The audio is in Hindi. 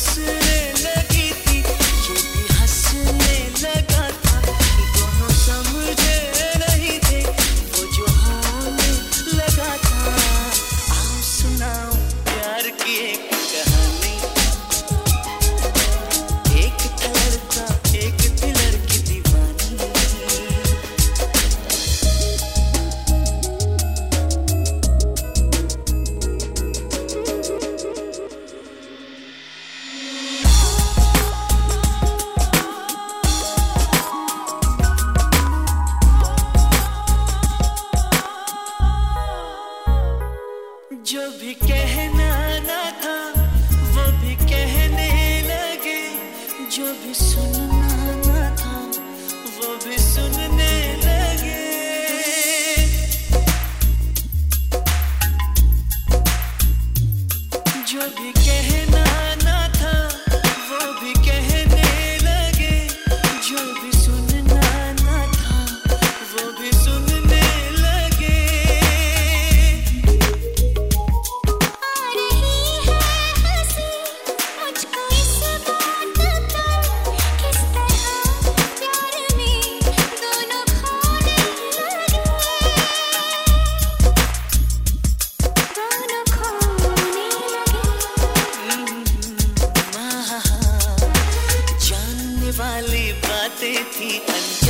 हंसने लगी थी, ये भी हंसने लगा था। दोनों समझे नहीं थे वो जो होने लगा था। आओ सुनाओ प्यार की एक कहानी। एक था लड़का, एक थी लड़की दीवानी। जो भी कहना ना था वो भी कहने लगे, जो भी सुनना ना था वो भी सुनने लगे। जो भी कहना ना था वो भी कहने लगे, जो भी सुनना ना था वो भी सुनने लगे। वाली बातें थी